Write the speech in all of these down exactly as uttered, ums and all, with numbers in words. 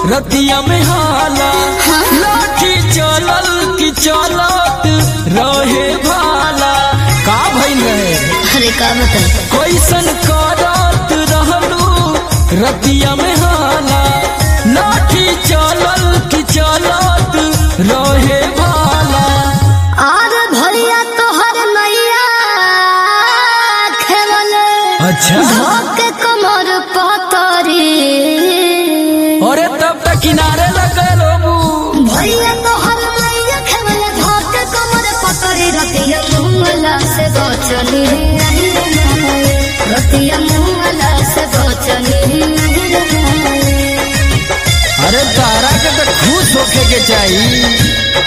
रतिया में हाला लाठी चलल की चलत रहे भाला का भइल रहे। अरे का बता कैसन करत रहलू रतिया में हाला लाठी चलल की चलत रहे भाला। आर भैया तोहर नैया खेवल अच्छा धोके कमर पतरी। अरे तब तक किनारे लगे लोबू भैया तोहर नैया खेवल धोके कमर पतरी। रतिया मुंगला से बचनी रतिया मुंगला से बचनी। अरे तारा के तो खुश होके के चाहिए।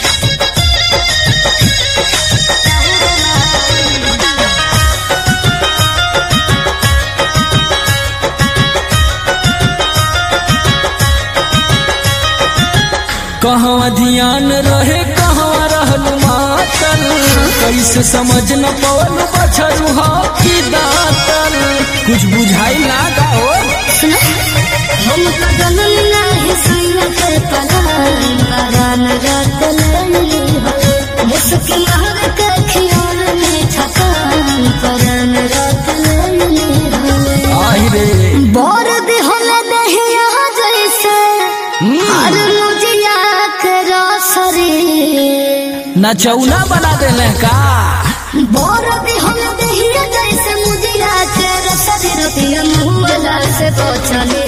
कहवा ध्यान रहे कहवा रहल मातल कैसे समझ न पवन बछरू की दातल कुछ बुझाई ना का हो। हम तो जनम नहीं सैया के पलान परान रात लैली हो मुस्किन हर के खियाल में छकान परान रात लैली हो। आई रे बोर दिहल दहिया जैसे हर मुजिया के रसरी नचौना बना देले का। बोर दिहल दहिया जैसे मुजिया के रसरी। रतिया मुंगला से बचनी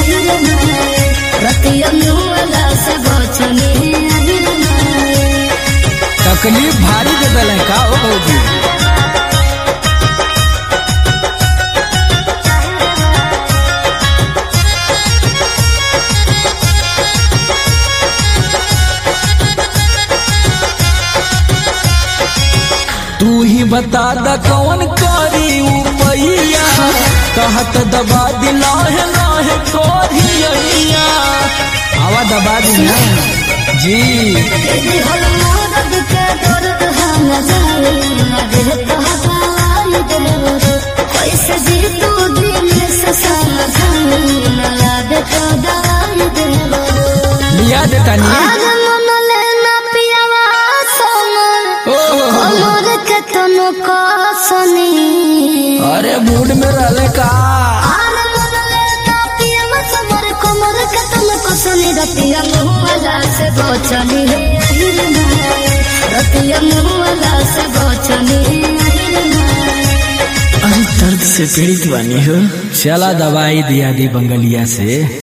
रतिया मुंगला से बचनी। तकलीफ भारी दे देले का हो बहू। तू ही बता द कौन करी उपैया कहत दबा दिला है ना है कोरिया आवा दबा दिना जी। दिहल मदद के दर्द हम जाए मदद कहताई देवर कैसे जी तू दिल से समझाई न लागे तो दाई देवर। लिया देता नी आज मन लेना पियावा समर हमर के तनो कसनी। अरे मूड में रहले का। आज मन लेना पियावा समर कमर के तनो कसनी। रतिया मुंगला से बचनी रतिया मुंगला से बचनी। अरे दर्द से पीड़ित बानी हो चला दवाई दिया दी बंगलिया से।